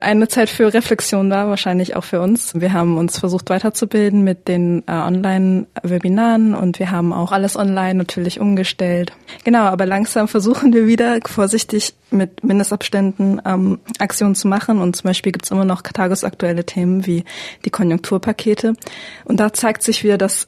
eine Zeit für Reflexion da, wahrscheinlich auch für uns. Wir haben uns versucht weiterzubilden mit den Online-Webinaren und wir haben auch alles online natürlich umgestellt. Genau, aber langsam versuchen wir wieder vorsichtig mit Mindestabständen Aktionen zu machen und zum Beispiel gibt's immer noch tagesaktuelle Themen wie die Konjunkturpakete und da zeigt sich wieder, dass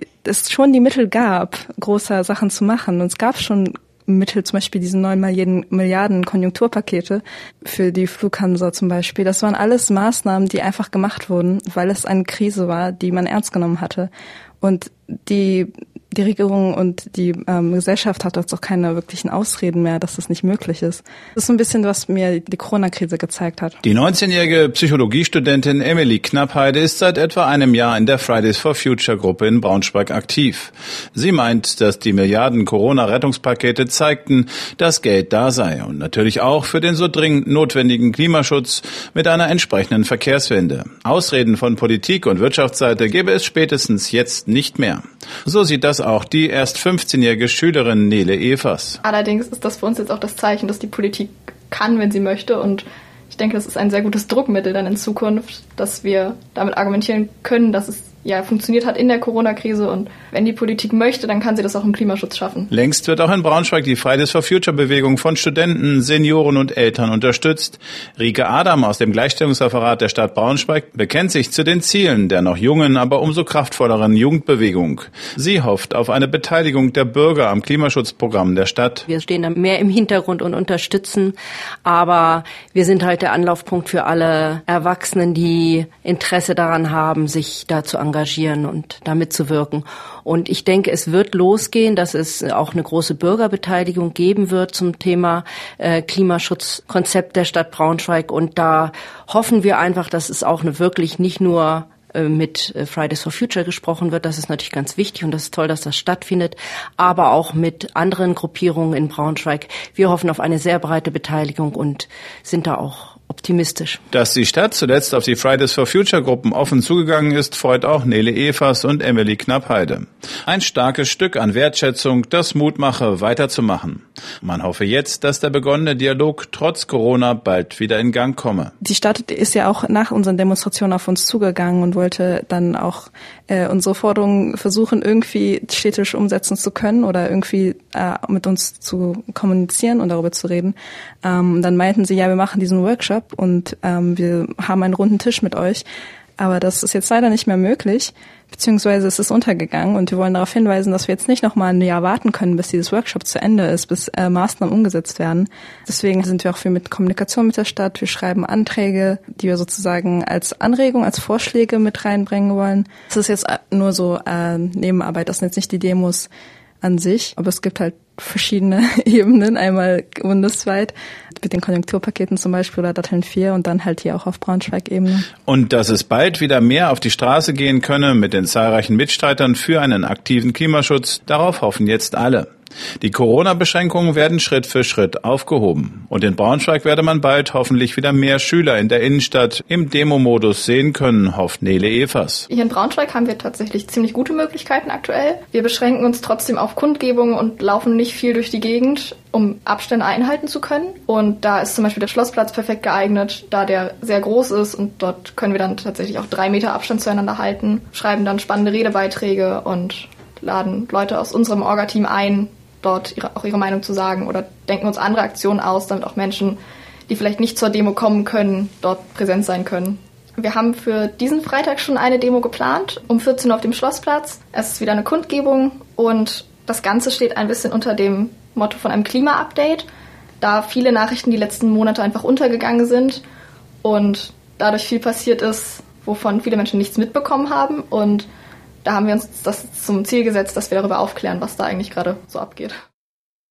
es schon die Mittel gab, große Sachen zu machen und es gab schon Mittel, zum Beispiel diese 9 Milliarden Konjunkturpakete für die Flughansa zum Beispiel. Das waren alles Maßnahmen, die einfach gemacht wurden, weil es eine Krise war, die man ernst genommen hatte. Und die Regierung und die Gesellschaft hat jetzt auch keine wirklichen Ausreden mehr, dass das nicht möglich ist. Das ist so ein bisschen, was mir die Corona-Krise gezeigt hat. Die 19-jährige Psychologiestudentin Emily Knappheide ist seit etwa einem Jahr in der Fridays for Future Gruppe in Braunschweig aktiv. Sie meint, dass die Milliarden Corona-Rettungspakete zeigten, dass Geld da sei und natürlich auch für den so dringend notwendigen Klimaschutz mit einer entsprechenden Verkehrswende. Ausreden von Politik und Wirtschaftsseite gäbe es spätestens jetzt nicht mehr. So sieht das auch die erst 15-jährige Schülerin Nele Evers. Allerdings ist das für uns jetzt auch das Zeichen, dass die Politik kann, wenn sie möchte. Und ich denke, das ist ein sehr gutes Druckmittel dann in Zukunft, dass wir damit argumentieren können, dass es ja funktioniert hat in der Corona-Krise und wenn die Politik möchte, dann kann sie das auch im Klimaschutz schaffen. Längst wird auch in Braunschweig die Fridays for Future Bewegung von Studenten, Senioren und Eltern unterstützt. Rike Adam aus dem Gleichstellungsreferat der Stadt Braunschweig bekennt sich zu den Zielen der noch jungen, aber umso kraftvolleren Jugendbewegung. Sie hofft auf eine Beteiligung der Bürger am Klimaschutzprogramm der Stadt. Wir stehen da mehr im Hintergrund und unterstützen, aber wir sind halt der Anlaufpunkt für alle Erwachsenen, die Interesse daran haben, sich da zu engagieren und da mitzuwirken. Und ich denke, es wird losgehen, dass es auch eine große Bürgerbeteiligung geben wird zum Thema Klimaschutzkonzept der Stadt Braunschweig. Und da hoffen wir einfach, dass es auch wirklich nicht nur mit Fridays for Future gesprochen wird. Das ist natürlich ganz wichtig und das ist toll, dass das stattfindet, aber auch mit anderen Gruppierungen in Braunschweig. Wir hoffen auf eine sehr breite Beteiligung und sind da auch optimistisch. Dass die Stadt zuletzt auf die Fridays for Future Gruppen offen zugegangen ist, freut auch Nele Evers und Emily Knappheide. Ein starkes Stück an Wertschätzung, das Mut mache, weiterzumachen. Man hoffe jetzt, dass der begonnene Dialog trotz Corona bald wieder in Gang komme. Die Stadt ist ja auch nach unseren Demonstrationen auf uns zugegangen und wollte dann auch unsere Forderungen versuchen, irgendwie städtisch umsetzen zu können oder irgendwie mit uns zu kommunizieren und darüber zu reden. Dann meinten sie, ja, wir machen diesen Workshop und wir haben einen runden Tisch mit euch. Aber das ist jetzt leider nicht mehr möglich, beziehungsweise es ist untergegangen und wir wollen darauf hinweisen, dass wir jetzt nicht nochmal ein Jahr warten können, bis dieses Workshop zu Ende ist, bis Maßnahmen umgesetzt werden. Deswegen sind wir auch viel mit Kommunikation mit der Stadt. Wir schreiben Anträge, die wir sozusagen als Anregung, als Vorschläge mit reinbringen wollen. Das ist jetzt nur so Nebenarbeit, das sind jetzt nicht die Demos an sich, aber es gibt halt verschiedene Ebenen, einmal bundesweit mit den Konjunkturpaketen zum Beispiel oder Datteln 4 und dann halt hier auch auf Braunschweig-Ebene. Und dass es bald wieder mehr auf die Straße gehen könne mit den zahlreichen Mitstreitern für einen aktiven Klimaschutz, darauf hoffen jetzt alle. Die Corona-Beschränkungen werden Schritt für Schritt aufgehoben. Und in Braunschweig werde man bald hoffentlich wieder mehr Schüler in der Innenstadt im Demo-Modus sehen können, hofft Nele Evers. Hier in Braunschweig haben wir tatsächlich ziemlich gute Möglichkeiten aktuell. Wir beschränken uns trotzdem auf Kundgebungen und laufen nicht viel durch die Gegend, um Abstände einhalten zu können. Und da ist zum Beispiel der Schlossplatz perfekt geeignet, da der sehr groß ist und dort können wir dann tatsächlich auch 3 Meter Abstand zueinander halten, schreiben dann spannende Redebeiträge und laden Leute aus unserem Orga-Team ein, dort auch ihre Meinung zu sagen oder denken uns andere Aktionen aus, damit auch Menschen, die vielleicht nicht zur Demo kommen können, dort präsent sein können. Wir haben für diesen Freitag schon eine Demo geplant, um 14 Uhr auf dem Schlossplatz. Es ist wieder eine Kundgebung und das Ganze steht ein bisschen unter dem Motto von einem Klima-Update, da viele Nachrichten die letzten Monate einfach untergegangen sind und dadurch viel passiert ist, wovon viele Menschen nichts mitbekommen haben und da haben wir uns das zum Ziel gesetzt, dass wir darüber aufklären, was da eigentlich gerade so abgeht.